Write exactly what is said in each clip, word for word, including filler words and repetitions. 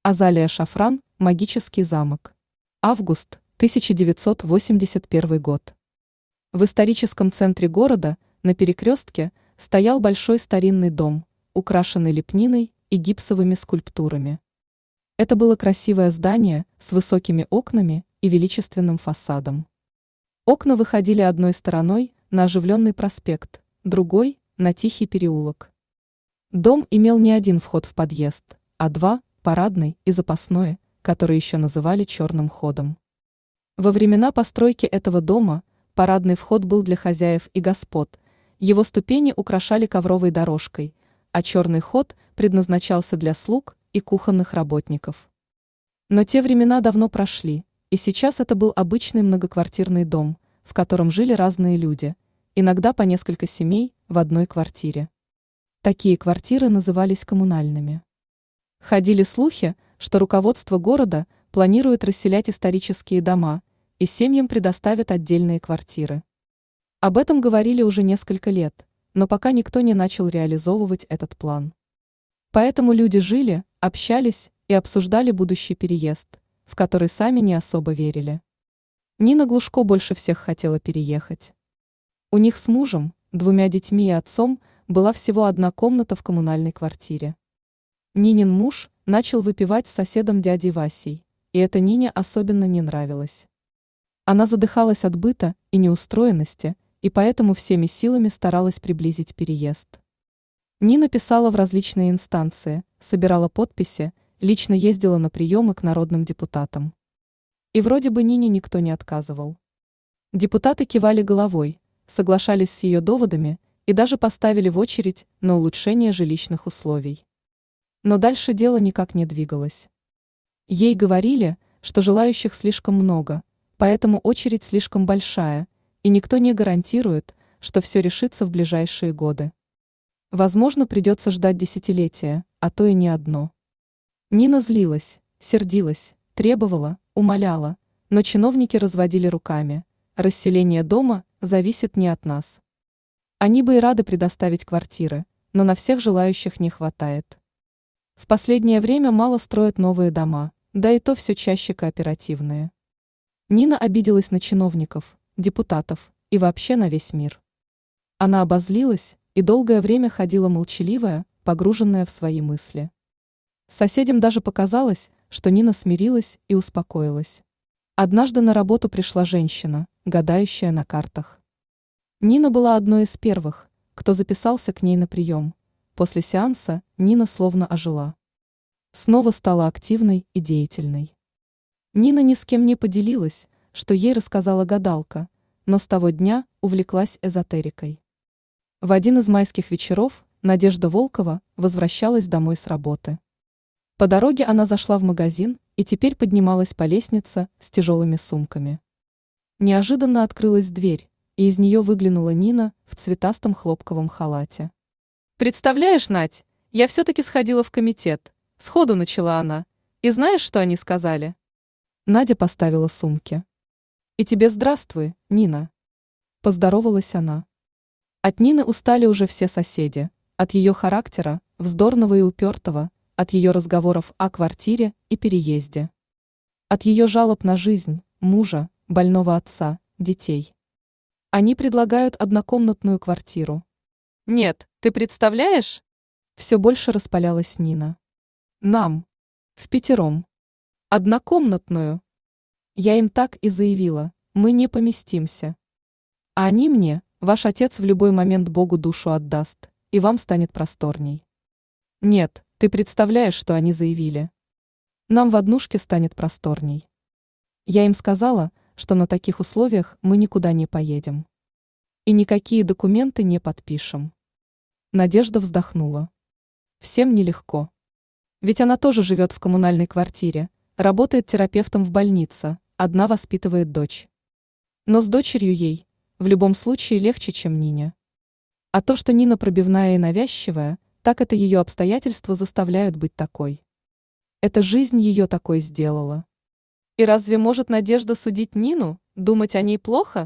Азалия Шафран, магический замок. Август, тысяча девятьсот восемьдесят первый год. В историческом центре города, на перекрестке, стоял большой старинный дом, украшенный лепниной и гипсовыми скульптурами. Это было красивое здание с высокими окнами и величественным фасадом. Окна выходили одной стороной на оживленный проспект, другой – на тихий переулок. Дом имел не один вход в подъезд, а два – парадный и запасной, которые еще называли черным ходом. Во времена постройки этого дома парадный вход был для хозяев и господ, его ступени украшали ковровой дорожкой, а черный ход предназначался для слуг и кухонных работников. Но те времена давно прошли, и сейчас это был обычный многоквартирный дом, в котором жили разные люди, иногда по несколько семей в одной квартире. Такие квартиры назывались коммунальными. Ходили слухи, что руководство города планирует расселять исторические дома, и семьям предоставят отдельные квартиры. Об этом говорили уже несколько лет, но пока никто не начал реализовывать этот план. Поэтому люди жили, общались и обсуждали будущий переезд, в который сами не особо верили. Нина Глушко больше всех хотела переехать. У них с мужем, двумя детьми и отцом была всего одна комната в коммунальной квартире. Нинин муж начал выпивать с соседом дядей Васей, и это Нине особенно не нравилось. Она задыхалась от быта и неустроенности, и поэтому всеми силами старалась приблизить переезд. Нина писала в различные инстанции, собирала подписи, лично ездила на приемы к народным депутатам. И вроде бы Нине никто не отказывал. Депутаты кивали головой, соглашались с ее доводами и даже поставили в очередь на улучшение жилищных условий. Но дальше дело никак не двигалось. Ей говорили, что желающих слишком много, поэтому очередь слишком большая, и никто не гарантирует, что все решится в ближайшие годы. Возможно, придется ждать десятилетия, а то и не одно. Нина злилась, сердилась, требовала, умоляла, но чиновники разводили руками. Расселение дома зависит не от нас. Они бы и рады предоставить квартиры, но на всех желающих не хватает. В последнее время мало строят новые дома, да и то все чаще кооперативные. Нина обиделась на чиновников, депутатов и вообще на весь мир. Она обозлилась и долгое время ходила молчаливая, погруженная в свои мысли. Соседям даже показалось, что Нина смирилась и успокоилась. Однажды на работу пришла женщина, гадающая на картах. Нина была одной из первых, кто записался к ней на прием. После сеанса Нина словно ожила. Снова стала активной и деятельной. Нина ни с кем не поделилась, что ей рассказала гадалка, но с того дня увлеклась эзотерикой. В один из майских вечеров Надежда Волкова возвращалась домой с работы. По дороге она зашла в магазин и теперь поднималась по лестнице с тяжелыми сумками. Неожиданно открылась дверь, и из нее выглянула Нина в цветастом хлопковом халате. «Представляешь, Надь, я все-таки сходила в комитет», — сходу начала она. «И знаешь, что они сказали?» Надя поставила сумки. «И тебе здравствуй, Нина», — поздоровалась она. От Нины устали уже все соседи, от ее характера, вздорного и упертого, от ее разговоров о квартире и переезде. От ее жалоб на жизнь, мужа, больного отца, детей. Они предлагают однокомнатную квартиру. «Нет, ты представляешь?» Все больше распалялась Нина. «Нам. Впятером. Однокомнатную». Я им так и заявила, мы не поместимся. А они мне, ваш отец в любой момент Богу душу отдаст, и вам станет просторней. Нет, ты представляешь, что они заявили? Нам в однушке станет просторней. Я им сказала, что на таких условиях мы никуда не поедем. И никакие документы не подпишем. Надежда вздохнула. Всем нелегко. Ведь она тоже живет в коммунальной квартире, работает терапевтом в больнице, одна воспитывает дочь. Но с дочерью ей, в любом случае, легче, чем Нине. А то, что Нина пробивная и навязчивая, так это ее обстоятельства заставляют быть такой. Эта жизнь ее такой сделала. И разве может Надежда судить Нину, думать о ней плохо?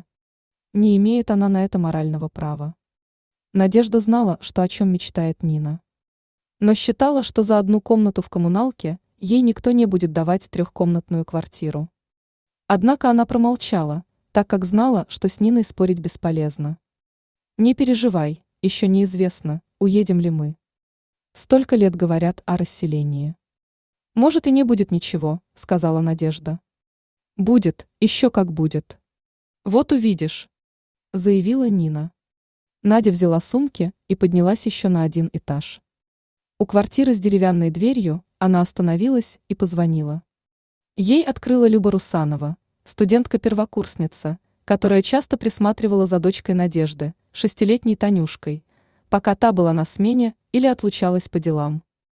Не имеет она на это морального права. Надежда знала, что о чем мечтает Нина. Но считала, что за одну комнату в коммуналке ей никто не будет давать трехкомнатную квартиру. Однако она промолчала, так как знала, что с Ниной спорить бесполезно. «Не переживай, еще неизвестно, уедем ли мы. Столько лет говорят о расселении». «Может, и не будет ничего», — сказала Надежда. «Будет, еще как будет. Вот увидишь», — заявила Нина. Надя взяла сумки и поднялась еще на один этаж. У квартиры с деревянной дверью она остановилась и позвонила. Ей открыла Люба Русанова, студентка-первокурсница, которая часто присматривала за дочкой Надежды, шестилетней Танюшкой, пока та была на смене или отлучалась по делам.